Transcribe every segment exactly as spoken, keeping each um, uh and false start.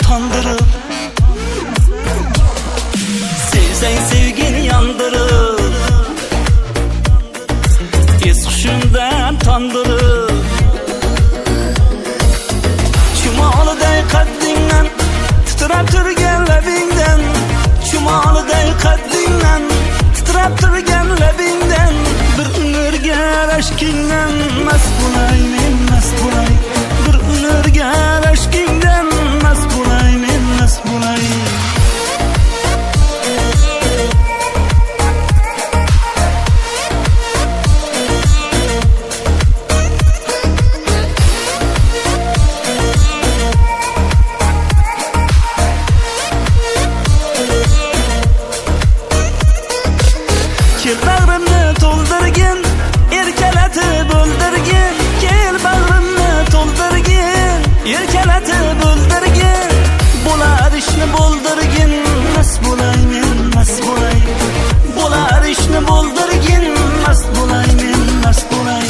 tandırıp, sevsen sevgini yandırıp, es hushimdan tandırıp, chumoliday qaddingdan titrab turgan labingdan, chumoliday qaddingdan titrab turgan labingdan, bir umrga rashkingdan mast bo'lay men, mast bo'lay, bir umrga rashkingdan mast bo'lay men, mast bo'lay. Kel bag'rimni to'ldirgin, erkalatib o'ldirgin, kel bag'rimni to'ldirgin, erkalatib o'ldirgin, bo'lar ishni bo'ldirgin, mast bo'lay men, mast bo'lay, bo'lar ishni bo'ldirgin, mast bo'lay men, mast bo'lay.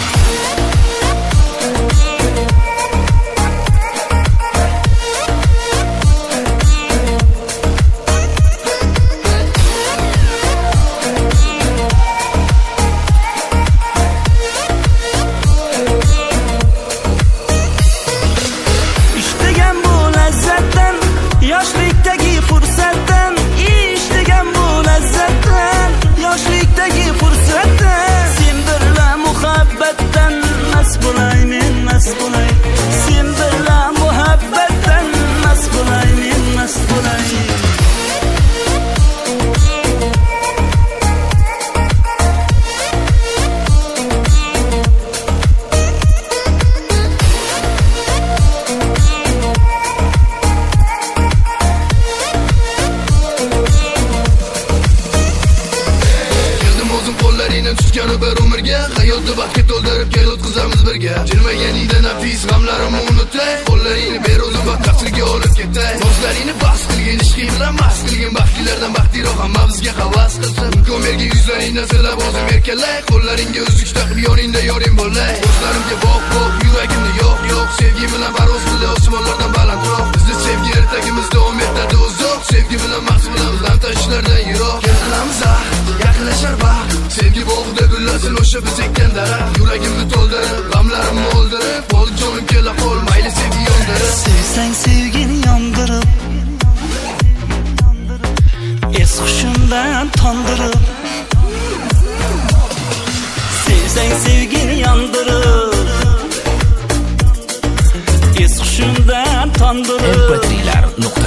Yoshlikdagi fursatdan, ishtagan bu lazzatdan, yoshlikdagi fursatdan, sen birla muhabbatdan mast bo'lay men, mast bo'lay, sen birla muhabbatdan mast bo'lay men, mast bo'lay. Tutgani bir umrga, hayotni baxtga to'ldirib kel o'tkazamiz birga. Jilmaganingda nafis g'amlarimni unutay, qo'llaringni ber o'zim va taqsirga olib ketay. So'zlaringni bas qilgin, ishqi bilan mast qilgin, baxtlilardan baxtliroq hamma bizga havas qilsin. Ko'merga yuzlaringni silab o'zim erkalay, qo'llaringga uzuk taqib yoningda yoring bo'lay. Ko'zlarimga boq boq, yuragimni yo'q yo'q, sevgi bilan parvoz qildi osmonlardan balandroq. Bizni sevgi ertagimiz davom etadi uzoq, sevgi bilan maqsad bilan ham tashlardan yiroq. Kelamiz ah, yaqinlashar baxt, sevgi bog'ida gullasin o'sha biz ekkan daraxt. Yuragimni to'ldirib, g'amlarimni o'ldirib, bo'l jonim kela qol, mayli sevgi yondirib. Sevsang sevgini yondirib, es hushimdan tandırıp, sevsang sevgini yondirib, es hushimdan tandırıp. em p tre lar nuqta